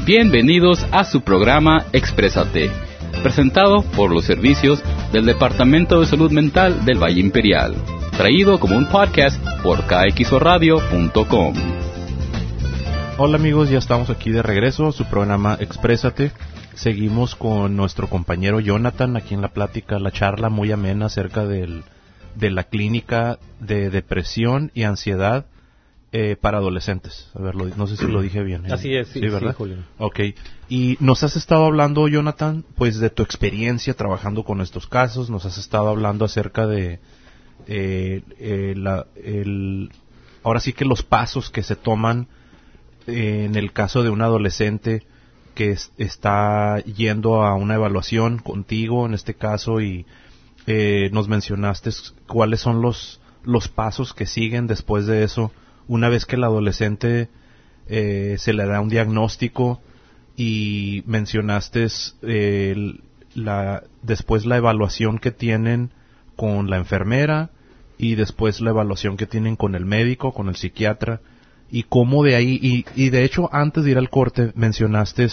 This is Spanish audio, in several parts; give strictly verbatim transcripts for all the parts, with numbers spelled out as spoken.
Bienvenidos a su programa Exprésate, presentado por los servicios del Departamento de Salud Mental del Valle Imperial, traído como un podcast por K X O radio punto com. Hola amigos, ya estamos aquí de regreso a su programa Exprésate. Seguimos con nuestro compañero Jonathan aquí en la plática, la charla muy amena acerca del, de la clínica de depresión y ansiedad eh, para adolescentes. A ver, lo, no sé si lo dije bien. ¿eh? Así es, sí, sí, ¿verdad? Sí, Julio. Ok, y nos has estado hablando, Jonathan, pues de tu experiencia trabajando con estos casos. Nos has estado hablando acerca de eh, eh, la, el, ahora sí que los pasos que se toman eh, en el caso de un adolescente que es, está yendo a una evaluación contigo en este caso, y eh, nos mencionaste cuáles son los los pasos que siguen después de eso, una vez que el adolescente eh, se le da un diagnóstico, y mencionaste eh, la, después la evaluación que tienen con la enfermera y después la evaluación que tienen con el médico, con el psiquiatra. Y cómo de ahí, y, y de hecho antes de ir al corte mencionaste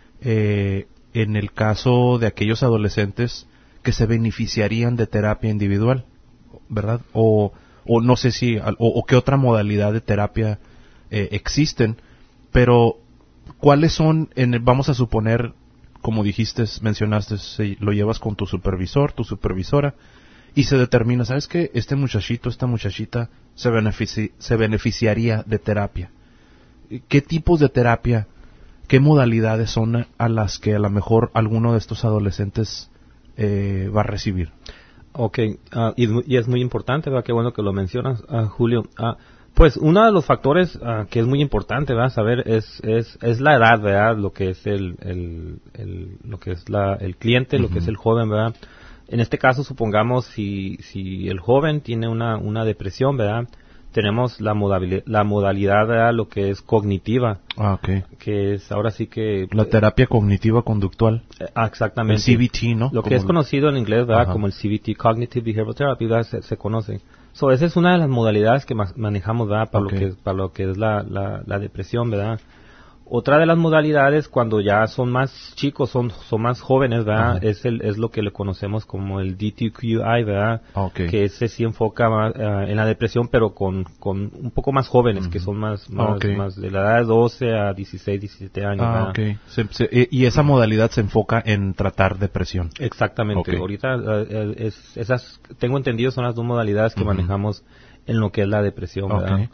eh, en el caso de aquellos adolescentes que se beneficiarían de terapia individual, ¿verdad? O, o no sé si, o, o qué otra modalidad de terapia eh, existen, pero ¿cuáles son, en el, vamos a suponer, como dijiste, mencionaste, si lo llevas con tu supervisor, tu supervisora, y se determina, ¿sabes qué? Este muchachito, esta muchachita se, benefici- se beneficiaría de terapia. ¿Qué tipos de terapia, qué modalidades son a las que a lo mejor alguno de estos adolescentes eh, va a recibir? Ok, uh, y, y es muy importante, ¿verdad? Qué bueno que lo mencionas, uh, Julio. Uh, pues uno de los factores uh, que es muy importante, ¿verdad? Saber es es es la edad, ¿verdad? Lo que es el el, el lo que es la el cliente, uh-huh. Lo que es el joven, ¿verdad? En este caso, supongamos, si si el joven tiene una una depresión, ¿verdad? Tenemos la modalidad, la modalidad, ¿verdad? Lo que es cognitiva. Ah, okay. Que es, ahora sí que... La terapia cognitiva conductual. Eh, exactamente. El C B T, ¿no? Lo como que es conocido en inglés, ¿verdad? Ajá. Como el C B T, Cognitive Behavioral Therapy, ¿verdad? Se, se conoce. So, esa es una de las modalidades que ma- manejamos, ¿verdad? Para, okay. lo que, para lo que es la, la, la depresión, ¿verdad? Otra de las modalidades, cuando ya son más chicos, son son más jóvenes, ¿verdad? Uh-huh. Es el es lo que le conocemos como el D T Q I, ¿verdad? Okay. Que ese sí enfoca más, uh, en la depresión, pero con con un poco más jóvenes, uh-huh. Que son más más, okay. más de la edad de doce a dieciséis, diecisiete años, ah, ¿verdad? Okay. Se, se, y esa modalidad se enfoca en tratar depresión. Exactamente. Okay. Ahorita uh, es, esas, tengo entendido, son las dos modalidades que uh-huh. manejamos en lo que es la depresión, ¿verdad? Okay.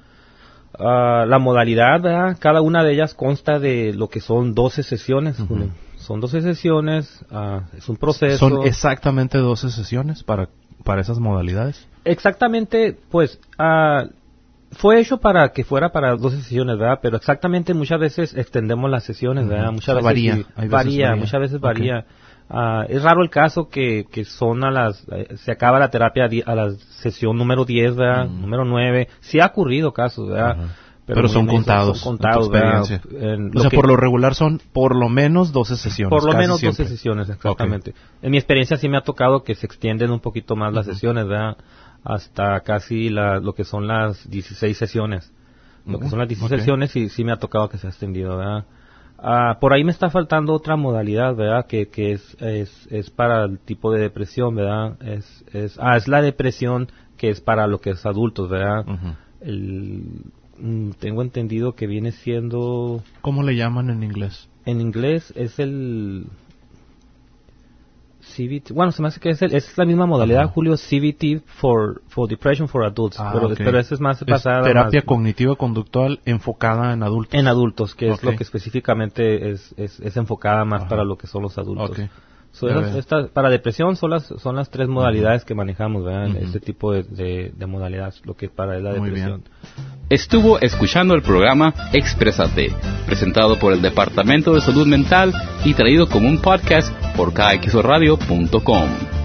Uh, la modalidad, ¿verdad? Cada una de ellas consta de lo que son doce sesiones. Uh-huh. Son doce sesiones, uh, es un proceso. ¿Son exactamente doce sesiones para para esas modalidades? Exactamente, pues, uh, fue hecho para que fuera para doce sesiones, ¿verdad? Pero exactamente muchas veces extendemos las sesiones, ¿verdad? Uh-huh. Muchas o sea, veces varía, sí, veces varía, varía, muchas veces varía. Okay. Uh, es raro el caso que, que son a las, eh, se acaba la terapia di- a la sesión número diez, ¿verdad? Mm. Número nueve. Sí ha ocurrido casos, ¿verdad? Uh-huh. Pero, Pero son, contados, son contados. En tu en o sea, por lo regular son por lo menos doce sesiones. Por lo menos siempre. doce sesiones, exactamente. Okay. En mi experiencia sí me ha tocado que se extienden un poquito más uh-huh. las sesiones, ¿verdad? Hasta casi la, lo que son las dieciséis sesiones. Lo uh-huh. que son las dieciséis okay. sesiones sí, sí me ha tocado que se ha extendido, ¿verdad? Ah, por ahí me está faltando otra modalidad, ¿verdad? Que, que es, es, es para el tipo de depresión, ¿verdad? Es, es, ah, es la depresión que es para lo que es adultos, ¿verdad? Uh-huh. El, mm, tengo entendido que viene siendo... ¿Cómo le llaman en inglés? En inglés es el... C B T, bueno, se me hace que es, el, es la misma modalidad, uh-huh. Julio, C B T for, for Depression for Adults, ah, pero, okay. pero ese es más es basada... terapia más, cognitiva conductual enfocada en adultos. En adultos, que okay. es lo que específicamente es, es, es enfocada más uh-huh. para lo que son los adultos. Okay. So, esas, esta, para depresión son las son las tres modalidades uh-huh. que manejamos, ¿verdad? Uh-huh. Este tipo de, de, de modalidades, lo que para la Muy depresión. Bien. Estuvo escuchando el programa Exprésate, presentado por el Departamento de Salud Mental y traído como un podcast por K X O radio punto com.